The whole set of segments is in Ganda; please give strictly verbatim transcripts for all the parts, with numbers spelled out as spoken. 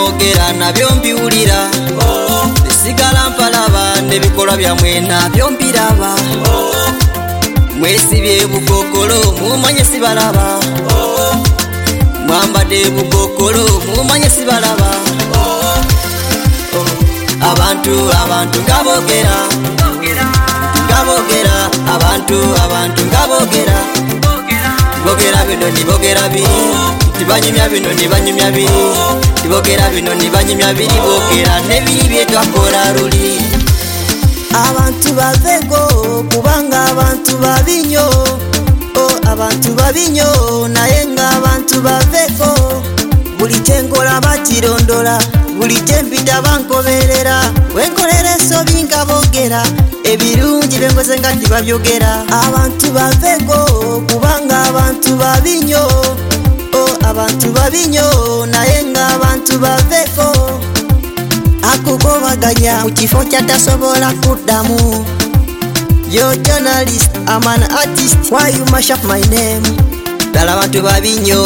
byemwogera nabyo mbiwulira sigala mpalaba n'ebikolwa byammwe nabyo mbiraba mwesibye bukokolo mumanye sibalaba mwambadde bukokolo mumanye sibalaba abantu abantu ngabogera ngabogera abantu abantu ngabogera bogera bino nibogera biri tibanyumya bino nibanyumya biri tibogera bino nibanyumya biri bogera nebiri byetwakola luli abantu bavego kubanga abantu babinyo oh abantu babinyo naye nga abantu bavego buli kyenkola bakirondola buli kyempita bankoberera wenkolera ensobi nga bogera ebirungi benkoze nga tibabyogera abantu bavego kubanga abantu babinyo oh abantu babinyo naye nga abantu bavego akukobaganya mu kifo kyatasobola kuddamu yo journalist I'm an artist why you mash up my name dala abantu babinyo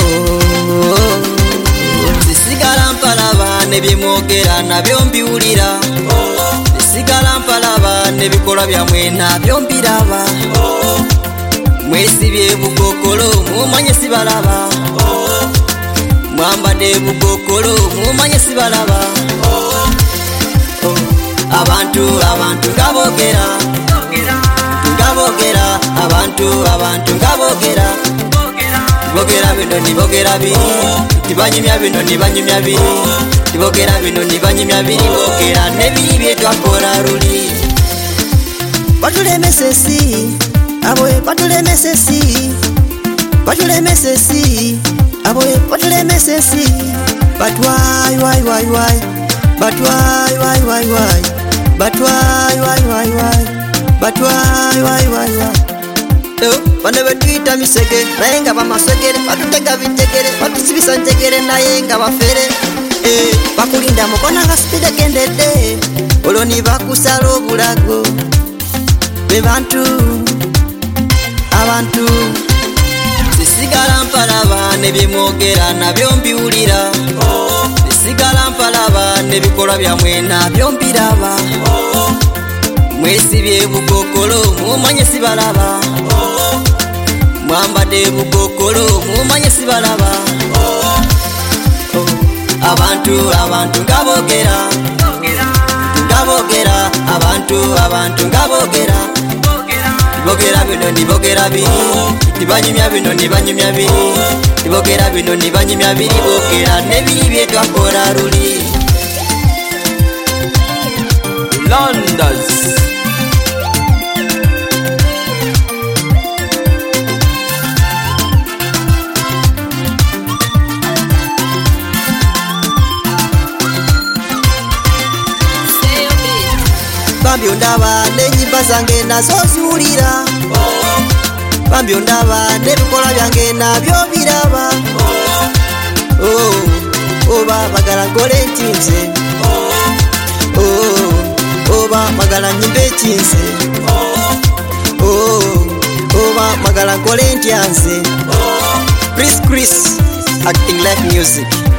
sisigala mpalaba nebyemwogera nabyo mbiwulira sisigala mpalaba n'ebikolwa byammwe nabyo mbiraba mwesibye bukokolo mumanye sibalaba mwambadde bukokolo mumanye sibalaba abantu abantu ngabogera ngabogera abantu abantu ngabogera bogera bino nibogera biri tibanyumya bino nibanyumya biri tibogera bino nibanyumya biri bogera nebiri byetwakola luli batulemesesi aboye batulemesesi batulemesesi aboye batulemesesi but why why why why but why why why why but why why why why but why why why why bane betwita misege naye nga bamasegere batutega bitegere batusibisa njegere naye nga bafere bakulinda mukona nga spide kendedde olwo nibakusala obulago be bantu abantu sisigala mpalaba nebyemwogera nabyo mbiwulira sisigala mpalaba n'ebikolwa byammwe nabyo mbiraba mwesibye bukokolo mumanye sibalaba mwambadde bukokolo mumanye sibalaba abantu abantu ngabogera ngabogera abantu abantu ngabogera bogera bino nibogera biri tibanyumya bino nibanyumya biri tibogera bino nibanyumya biri bogera nebiri byetwakola luli Londons bambyo ndaba n'enyimba zange nazo ziwulira bambyo ndaba n'ebikolwa byange nabyo biraba oba bagala nkole ntinze oba magala nyimbe ekinze oba magala nkole ntyanze Chris Chris acting like music.